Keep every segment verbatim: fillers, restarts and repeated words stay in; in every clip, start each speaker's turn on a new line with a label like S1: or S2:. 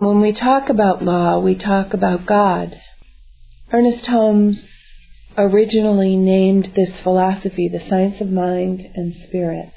S1: When we talk about law, we talk about God. Ernest Holmes originally named this philosophy the science of mind and spirit.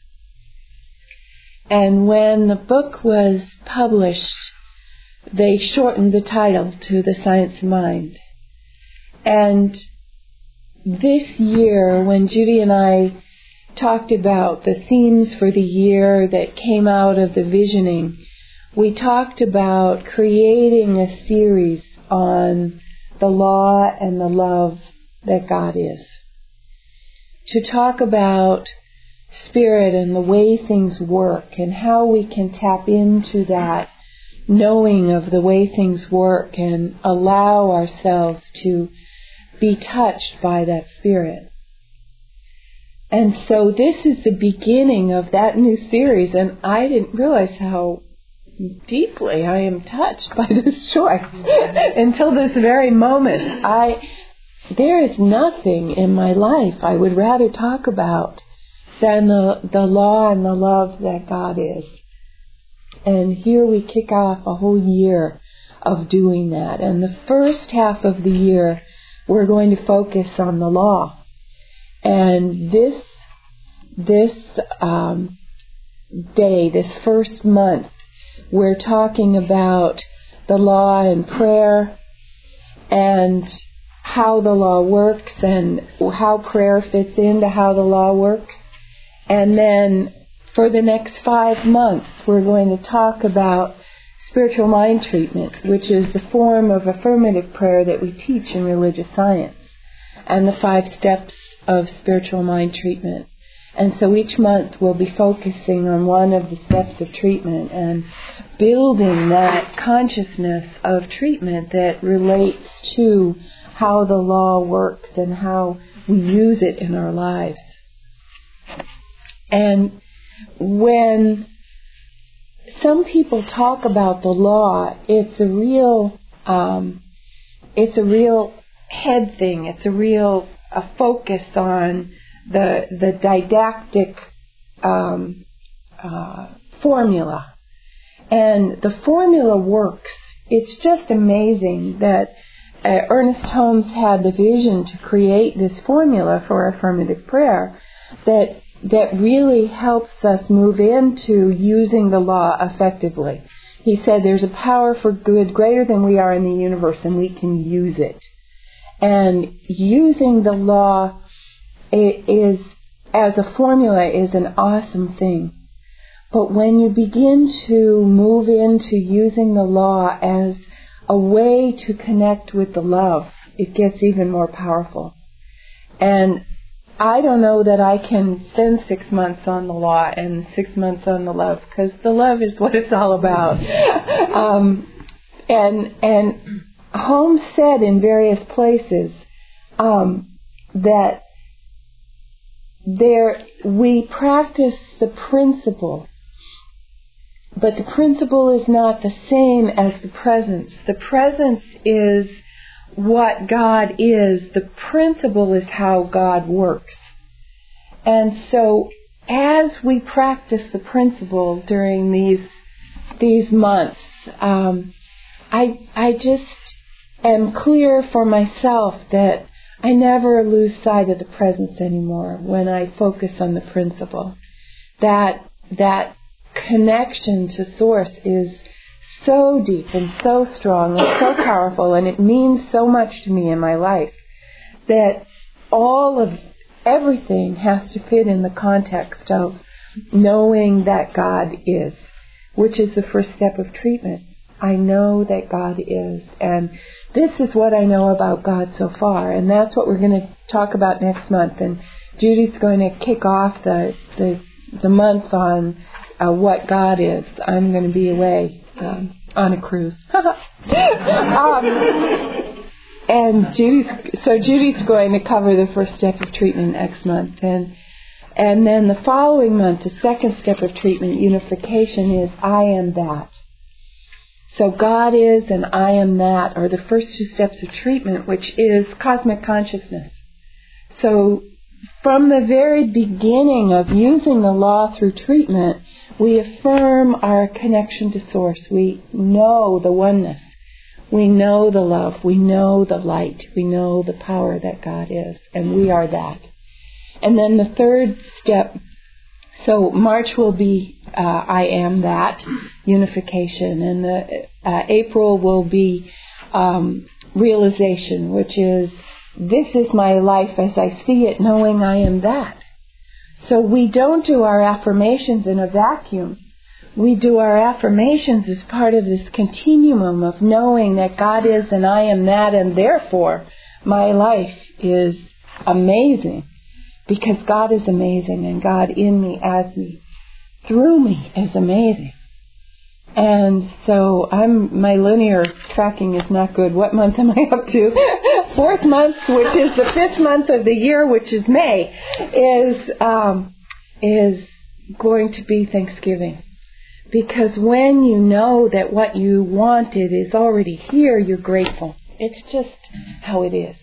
S1: And when the book was published, they shortened the title to The Science of Mind. And this year, when Judy and I talked about the themes for the year that came out of the visioning, we talked about creating a series on the law and the love that God is. To talk about spirit and the way things work and how we can tap into that knowing of the way things work and allow ourselves to be touched by that spirit. And so this is the beginning of that new series, and I didn't realize how deeply I am touched by this choice until this very moment. I there is nothing in my life I would rather talk about than the, the law and the love that God is. And here we kick off a whole year of doing that. And the first half of the year, we're going to focus on the law. And this this um, day, this first month, we're talking about the law and prayer and how the law works and how prayer fits into how the law works. And then for the next five months, we're going to talk about spiritual mind treatment, which is the form of affirmative prayer that we teach in religious science, and the five steps of spiritual mind treatment. And so each month we'll be focusing on one of the steps of treatment and building that consciousness of treatment that relates to how the law works and how we use it in our lives. And when some people talk about the law, it's a real, um, it's a real head thing. It's a real a focus on the the didactic um, uh, formula, and the formula works. It's just amazing that uh, Ernest Holmes had the vision to create this formula for affirmative prayer that that really helps us move into using the law effectively. He said there's a power for good greater than we are in the universe, and we can use it. And using the law is, as a formula, is an awesome thing. But when you begin to move into using the law as a way to connect with the love, it gets even more powerful. And I don't know that I can spend six months on the law and six months on the love, because the love is what it's all about. um, and and Holmes said in various places um, that there we practice the principle, but the principle is not the same as the presence. The presence is what God is. The principle is how God works. And so as we practice the principle during these these months, um, I I just am clear for myself that I never lose sight of the presence anymore when I focus on the principle. That that connection to Source is so deep and so strong and so powerful, and it means so much to me in my life that all of everything has to fit in the context of knowing that God is, which is the first step of treatment. I know that God is, and this is what I know about God so far, and that's what we're going to talk about next month. And Judy's going to kick off the the, the month on uh, what God is. I'm going to be away um, on a cruise. um, and Judy's so Judy's going to cover the first step of treatment next month, and and then the following month, the second step of treatment, unification, is I am that. So God is and I am that are the first two steps of treatment, which is cosmic consciousness. So from the very beginning of using the law through treatment, we affirm our connection to Source. We know the oneness. We know the love. We know the light. We know the power that God is. And we are that. And then the third step, so March will be uh, I am that, unification. And the uh, April will be um, realization, which is this is my life as I see it, knowing I am that. So we don't do our affirmations in a vacuum. We do our affirmations as part of this continuum of knowing that God is and I am that, and therefore my life is amazing because God is amazing and God in me, as me, through me is amazing. And so I'm my linear tracking is not good. What month am I up to? Fourth month, which is the fifth month of the year, which is May, is um, is going to be Thanksgiving. Because when you know that what you wanted is already here, you're grateful. It's just how it is.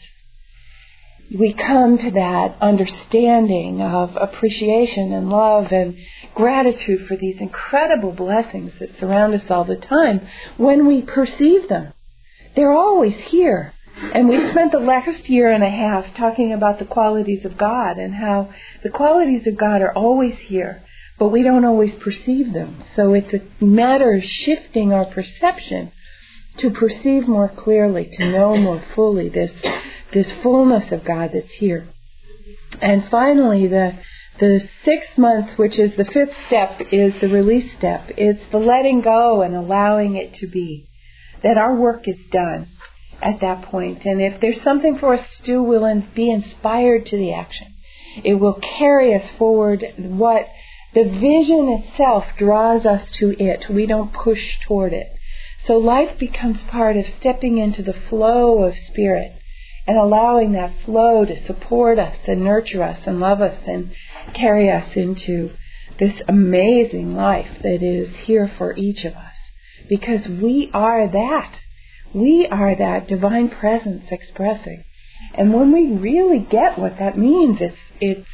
S1: We come to that understanding of appreciation and love and gratitude for these incredible blessings that surround us all the time when we perceive them. They're always here. And we spent the last year and a half talking about the qualities of God and how the qualities of God are always here, but we don't always perceive them. So it's a matter of shifting our perception to perceive more clearly, to know more fully this this fullness of God that's here. And finally, the the sixth month, which is the fifth step, is the release step. It's the letting go and allowing it to be. That our work is done at that point. And if there's something for us to do, we'll be inspired to the action. It will carry us forward. What the vision itself draws us to it. We don't push toward it. So life becomes part of stepping into the flow of spirit and allowing that flow to support us and nurture us and love us and carry us into this amazing life that is here for each of us. Because we are that. We are that divine presence expressing. And when we really get what that means, it's, it's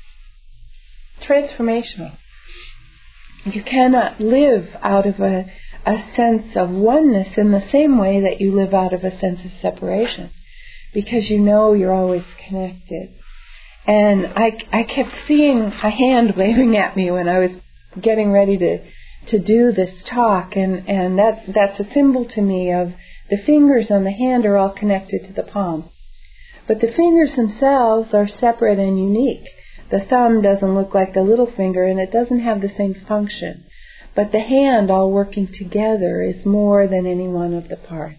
S1: transformational. You cannot live out of a, a sense of oneness in the same way that you live out of a sense of separation. Because you know you're always connected. And I, I kept seeing a hand waving at me when I was getting ready to, to do this talk. And, and that, that's a symbol to me of the fingers on the hand are all connected to the palm. But the fingers themselves are separate and unique. The thumb doesn't look like the little finger and it doesn't have the same function. But the hand all working together is more than any one of the parts.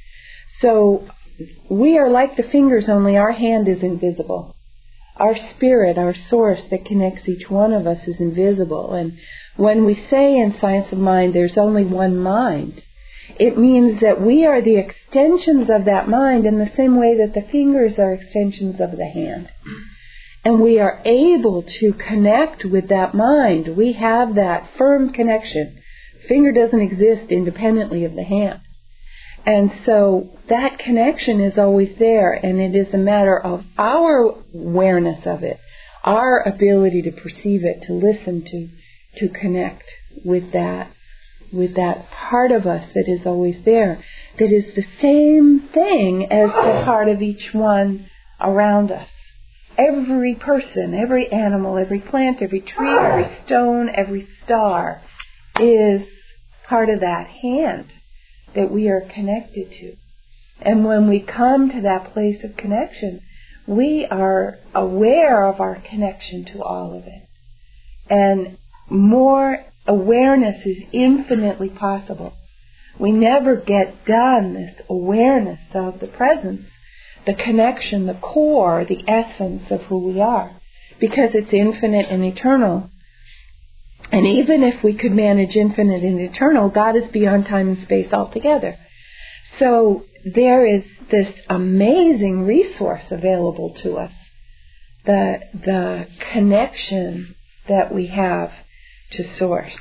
S1: So we are like the fingers, only our hand is invisible. Our spirit, our source that connects each one of us is invisible. And when we say in Science of Mind there's only one mind, it means that we are the extensions of that mind in the same way that the fingers are extensions of the hand. And we are able to connect with that mind. We have that firm connection. Finger doesn't exist independently of the hand. And so that connection is always there, and it is a matter of our awareness of it, our ability to perceive it, to listen to, to connect with that, with that part of us that is always there, that is the same thing as the part of each one around us. Every person, every animal, every plant, every tree, every stone, every star is part of that hand that we are connected to. And when we come to that place of connection, we are aware of our connection to all of it. And more awareness is infinitely possible. We never get done this awareness of the presence, the connection, the core, the essence of who we are, because it's infinite and eternal. And even if we could manage infinite and eternal, God is beyond time and space altogether. So there is this amazing resource available to us, the, the connection that we have to Source.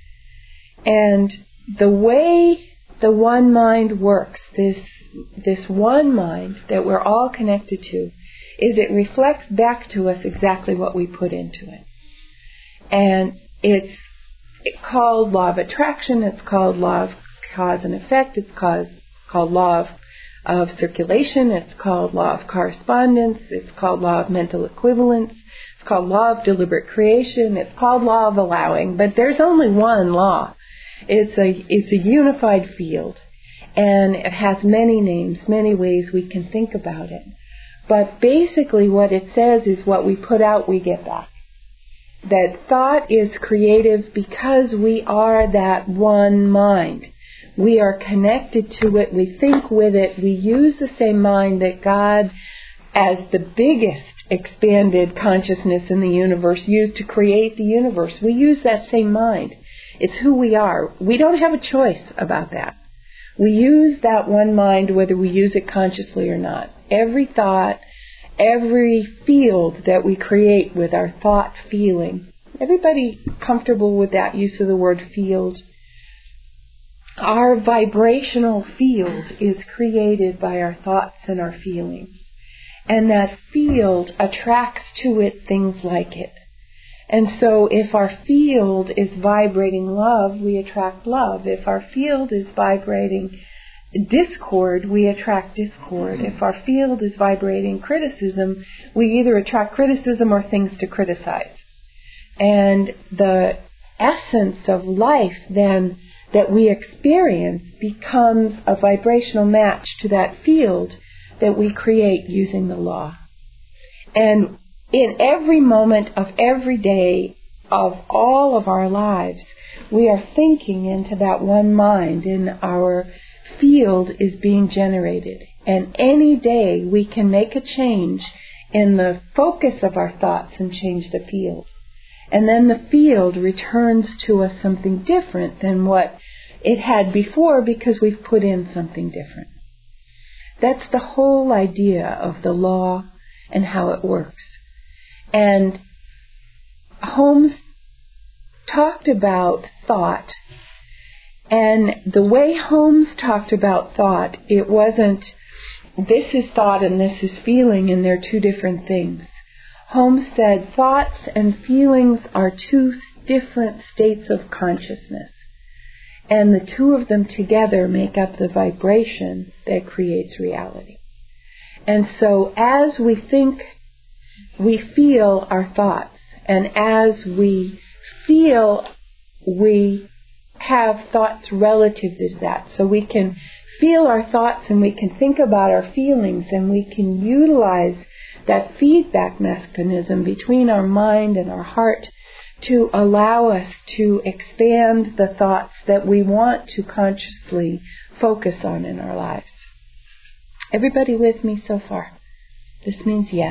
S1: And the way the one mind works, this, this one mind that we're all connected to, is it reflects back to us exactly what we put into it. And it's called law of attraction, it's called law of cause and effect, it's called, called law of, of circulation, it's called law of correspondence, it's called law of mental equivalence, it's called law of deliberate creation, it's called law of allowing, but there's only one law. It's a, it's a unified field, and it has many names, many ways we can think about it. But basically what it says is what we put out, we get back. That thought is creative because we are that one mind. We are connected to it, we think with it, we use the same mind that God, as the biggest expanded consciousness in the universe, used to create the universe. We use that same mind. It's who we are. We don't have a choice about that. We use that one mind whether we use it consciously or not. Every thought, every field that we create with our thought feeling. Everybody comfortable with that use of the word field? Our vibrational field is created by our thoughts and our feelings. And that field attracts to it things like it. And so if our field is vibrating love, we attract love. If our field is vibrating discord, we attract discord. If our field is vibrating criticism, we either attract criticism or things to criticize. And the essence of life then that we experience becomes a vibrational match to that field that we create using the law. And in every moment of every day of all of our lives, we are thinking into that one mind, and our field is being generated. And any day we can make a change in the focus of our thoughts and change the field. And then the field returns to us something different than what it had before because we've put in something different. That's the whole idea of the law and how it works. And Holmes talked about thought, and the way Holmes talked about thought, it wasn't this is thought and this is feeling and they're two different things. Holmes said thoughts and feelings are two different states of consciousness, and the two of them together make up the vibration that creates reality. And so as we think, we feel our thoughts, and as we feel, we have thoughts relative to that. So we can feel our thoughts and we can think about our feelings, and we can utilize that feedback mechanism between our mind and our heart to allow us to expand the thoughts that we want to consciously focus on in our lives. Everybody with me so far? This means yes.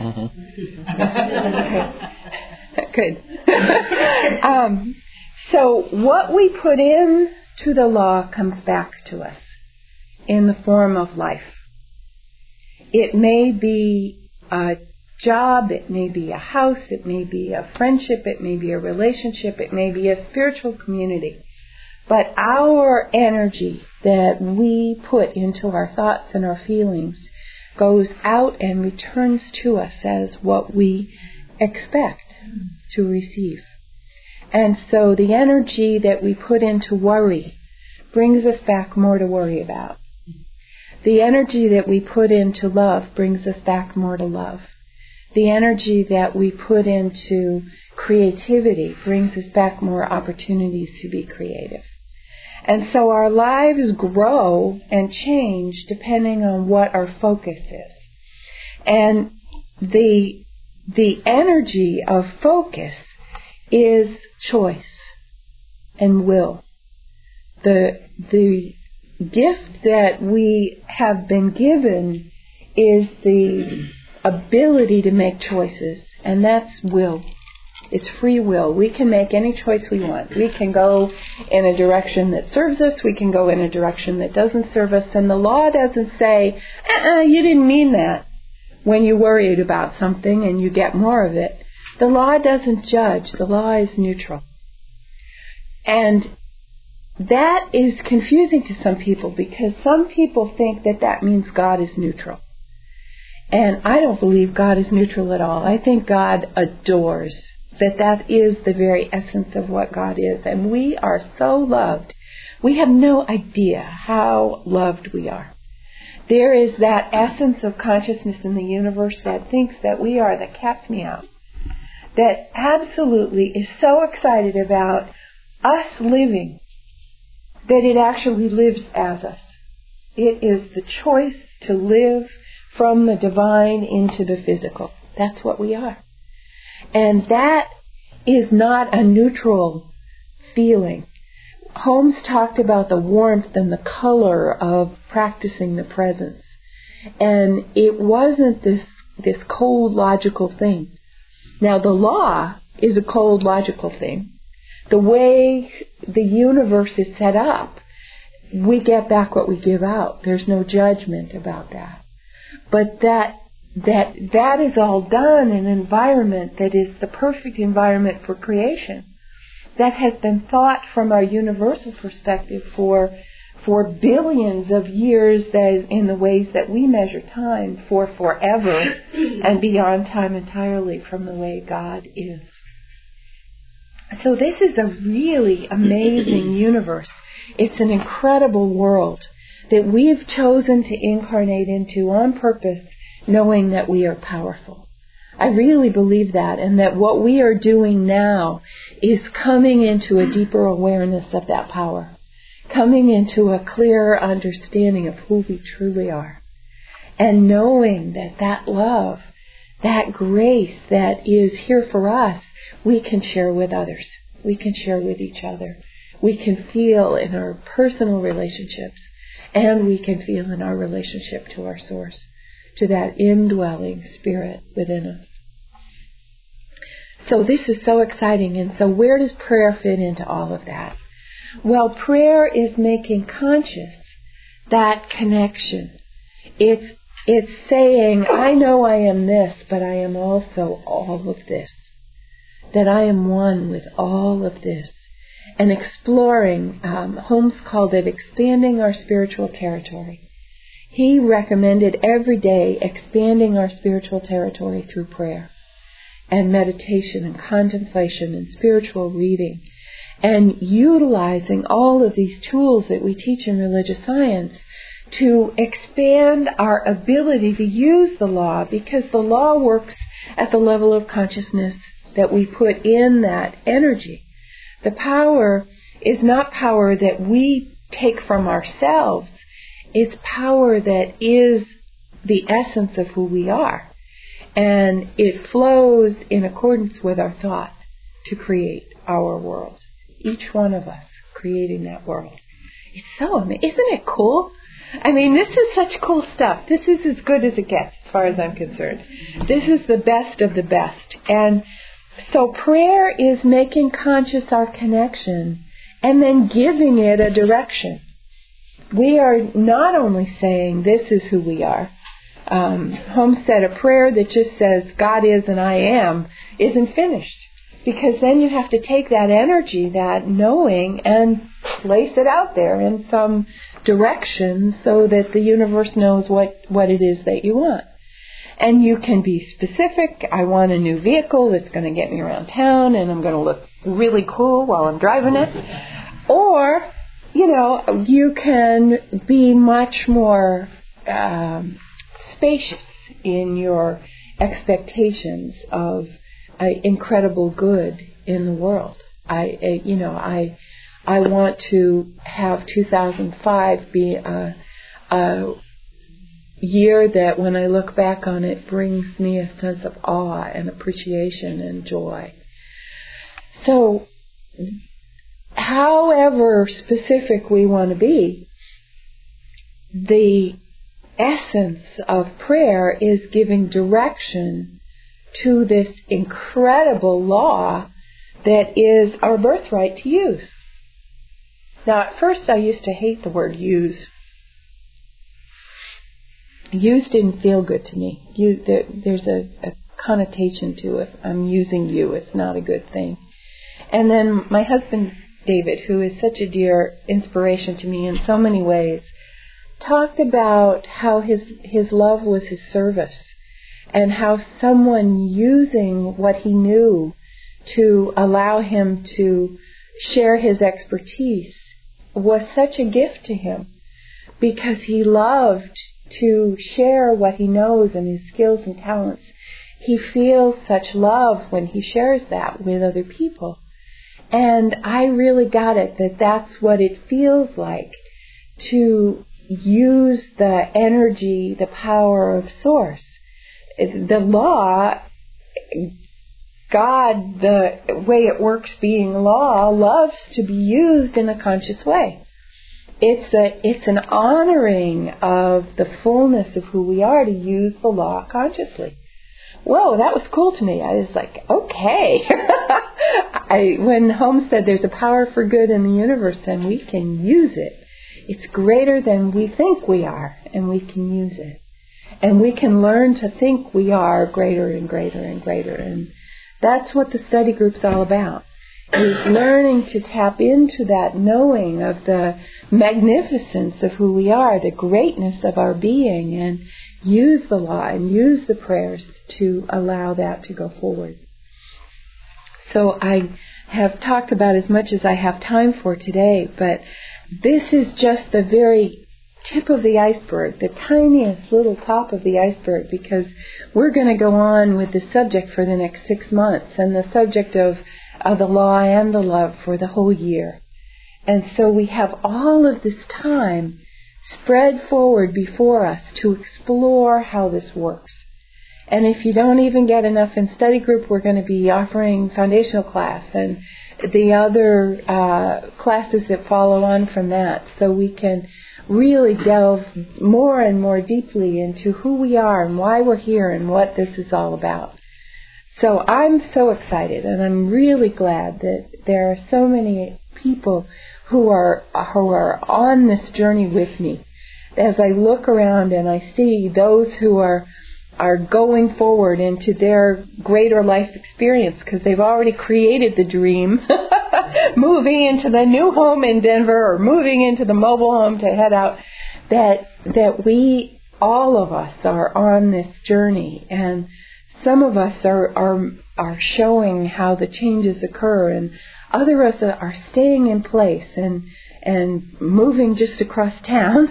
S1: Mm-hmm. Okay. Good. um, so what we put in to the law comes back to us in the form of life. It may be a job, it may be a house, it may be a friendship, it may be a relationship, it may be a spiritual community. But our energy that we put into our thoughts and our feelings goes out and returns to us as what we expect to receive. And so the energy that we put into worry brings us back more to worry about. The energy that we put into love brings us back more to love. The energy that we put into creativity brings us back more opportunities to be creative. And so our lives grow and change depending on what our focus is. And the the energy of focus is choice and will. The the gift that we have been given is the ability to make choices, and that's will. It's free will. We can make any choice we want. We can go in a direction that serves us. We can go in a direction that doesn't serve us. And the law doesn't say, uh-uh, you didn't mean that when you worried about something and you get more of it. The law doesn't judge. The law is neutral. And that is confusing to some people because some people think that that means God is neutral. And I don't believe God is neutral at all. I think God adores, that that is the very essence of what God is. And we are so loved. We have no idea how loved we are. There is that essence of consciousness in the universe that thinks that we are the cat's meow, that absolutely is so excited about us living that it actually lives as us. It is the choice to live from the divine into the physical. That's what we are. And that is not a neutral feeling. Holmes talked about the warmth and the color of practicing the presence. And it wasn't this, this cold, logical thing. Now, the law is a cold, logical thing. The way the universe is set up, we get back what we give out. There's no judgment about that. But that that that is all done in an environment that is the perfect environment for creation, that has been thought from our universal perspective for for billions of years, that in the ways that we measure time, for forever and beyond time entirely from the way God is. So this is a really amazing universe. It's an incredible world that we've chosen to incarnate into on purpose, knowing that we are powerful. I really believe that, and that what we are doing now is coming into a deeper awareness of that power, coming into a clearer understanding of who we truly are, and knowing that that love, that grace that is here for us, we can share with others. We can share with each other. We can feel in our personal relationships, and we can feel in our relationship to our source, to that indwelling spirit within us. So this is so exciting. And so where does prayer fit into all of that? Well, prayer is making conscious that connection. It's it's saying, I know I am this, but I am also all of this. That I am one with all of this. And exploring, um, Holmes called it expanding our spiritual territory. He recommended every day expanding our spiritual territory through prayer and meditation and contemplation and spiritual reading, and utilizing all of these tools that we teach in religious science to expand our ability to use the law, because the law works at the level of consciousness that we put in that energy. The power is not power that we take from ourselves. It's power that is the essence of who we are. And it flows in accordance with our thought to create our world. Each one of us creating that world. It's so amazing. Isn't it cool? I mean, this is such cool stuff. This is as good as it gets, as far as I'm concerned. This is the best of the best. And so prayer is making conscious our connection and then giving it a direction. We are not only saying this is who we are. Um, Holmes said a prayer that just says God is and I am isn't finished, because then you have to take that energy, that knowing, and place it out there in some direction so that the universe knows what, what it is that you want. And you can be specific. I want a new vehicle that's going to get me around town and I'm going to look really cool while I'm driving it. Or, you know, you can be much more um, spacious in your expectations of uh, incredible good in the world. I, uh, you know, I, I want to have two thousand five be a, a year that when I look back on it brings me a sense of awe and appreciation and joy. So, however specific we want to be, the essence of prayer is giving direction to this incredible law that is our birthright to use. Now, at first I used to hate the word use. Use didn't feel good to me. You, there, there's a, a connotation to it. I'm using you. It's not a good thing. And then my husband, David, who is such a dear inspiration to me in so many ways, talked about how his his love was his service. and how someone using what he knew to allow him to share his expertise was such a gift to him, because he loved to share what he knows and his skills and talents. He feels such love when he shares that with other people. And I really got it, that that's what it feels like to use the energy, the power of Source. The law, God, the way it works being law, loves to be used in a conscious way. It's a it's an honoring of the fullness of who we are to use the law consciously. Whoa, that was cool to me. I was like, okay. I, when Holmes said there's a power for good in the universe and we can use it, it's greater than we think we are, and we can use it. And we can learn to think we are greater and greater and greater. And that's what the study group's all about, is learning to tap into that knowing of the magnificence of who we are, the greatness of our being, and use the law and use the prayers to allow that to go forward. So I have talked about as much as I have time for today, but this is just the very tip of the iceberg, the tiniest little top of the iceberg, because we're going to go on with the subject for the next six months and the subject of, of the law and the love for the whole year. And so we have all of this time spread forward before us to explore how this works. And if you don't even get enough in study group, we're going to be offering foundational class and the other uh, classes that follow on from that, so we can really delve more and more deeply into who we are and why we're here and what this is all about. So I'm so excited, and I'm really glad that there are so many people who are who are on this journey with me. As I look around and I see those who are are going forward into their greater life experience, because they've already created the dream, moving into the new home in Denver or moving into the mobile home to head out, that that we, all of us, are on this journey. And some of us are are, are showing how the changes occur, and other of us are staying in place and and moving just across town,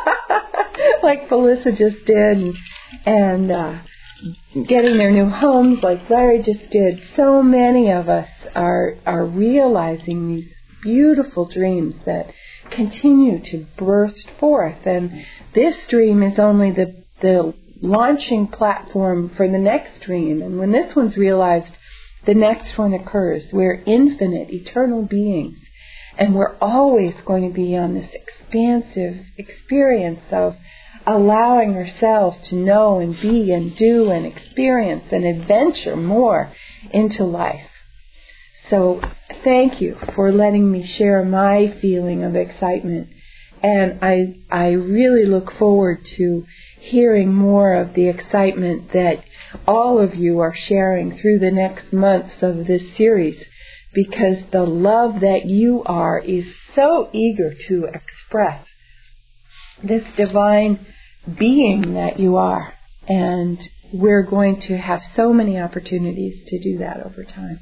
S1: like Felissa just did, and, and uh, getting their new homes like Larry just did. So many of us are are realizing these beautiful dreams that continue to burst forth, and this dream is only the the launching platform for the next dream. And when this one's realized, the next one occurs. We're infinite, eternal beings. And we're always going to be on this expansive experience of allowing ourselves to know and be and do and experience and adventure more into life. So thank you for letting me share my feeling of excitement. And I I really look forward to hearing more of the excitement that all of you are sharing through the next months of this series, because the love that you are is so eager to express this divine being that you are. And we're going to have so many opportunities to do that over time.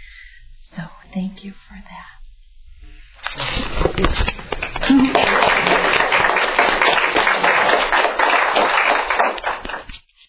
S1: So thank you for that.